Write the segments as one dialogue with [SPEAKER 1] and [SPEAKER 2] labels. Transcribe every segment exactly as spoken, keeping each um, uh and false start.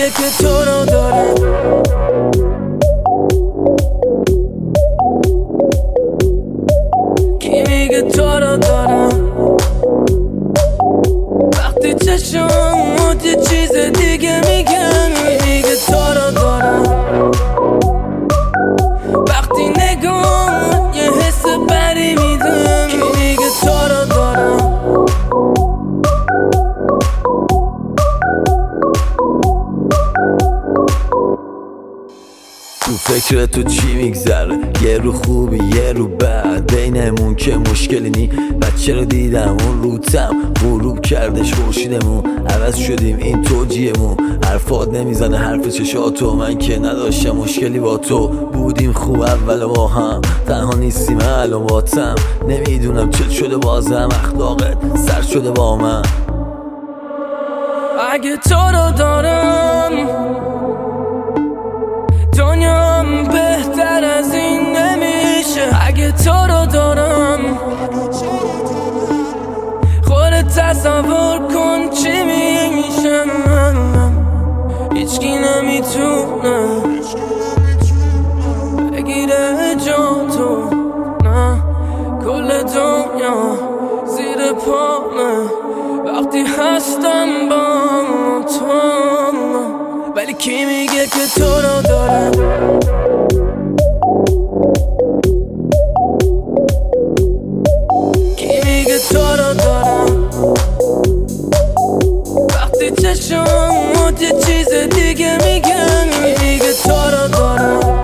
[SPEAKER 1] میگه که تو رو داره؟ کی میگه تو رو دارم؟ وقتی چشمات یه چیز دیگه میگن. کی میگه تو رو دارم؟ وقتی نگاه یه حس بری میدم. کی میگه تو رو دارم؟
[SPEAKER 2] تو فکر تو چی میگذره؟ یه رو خوبی یه رو بد، بینمون که مشکلی نی. بچه رو دیدم اون روتم غروب کردش خورشیدمون، عوض شدیم این توجیهمون. حرفات نمیزنه حرف چشاتو، من که نداشتم مشکلی با تو. بودیم خوب اول با هم، تنها نیستیم الان باتم. نمیدونم چه شده بازم، اخلاقت سر شده با من.
[SPEAKER 1] اگه تو رو دارم دنیام بهتر از این نمیشه. اگه تو رو دارم خودت تصور کن چی میشه. هیچکی نمیتونه بگیره جا تو، نه کل دنیا زیر پامه وقتی هستم با تو. ولی کی میگه که تو رو داره؟ کی میگه تو رو دارم؟ وقتی چشمات یه چیز دیگه میگن. کی میگه تو رو دارم؟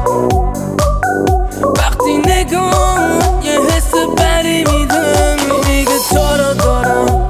[SPEAKER 1] وقتی نگاه یه حس بری میدم. کی میگه تو رو دارم؟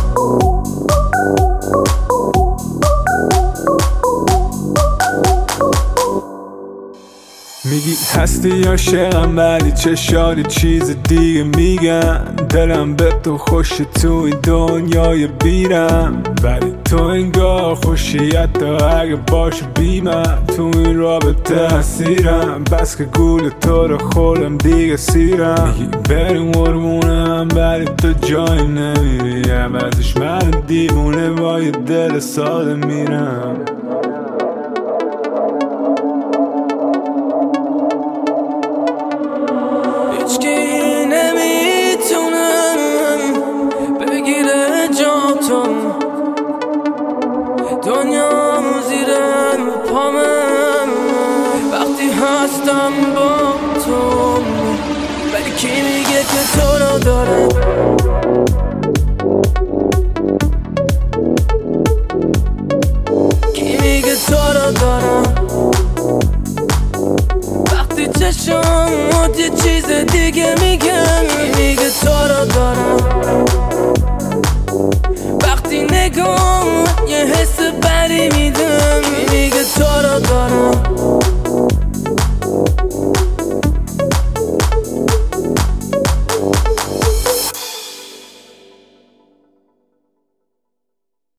[SPEAKER 3] میگی هستی عاشقم ولی چشاری چیز دیگه میگن. دلم به تو خوشه تو این دنیای بیرم، ولی تو انگار خوشی حتی اگه باشه بی من. تو این رابطه اسیرم، بس که گول تو رو خورم دیگه سیرم. میگی بریم قربونم ولی تو جایی نمیری، عوضش من دیوونه با یه دل ساده میرم.
[SPEAKER 1] هیچکی نمیتونه بگیره جا تو، دنیا زیر پامه وقتی هستم با تو. ولی کی میگه که تو رو داره؟ کی میگه تو رو دارم؟ وقتی چشمات یه چیز دیگه میگن.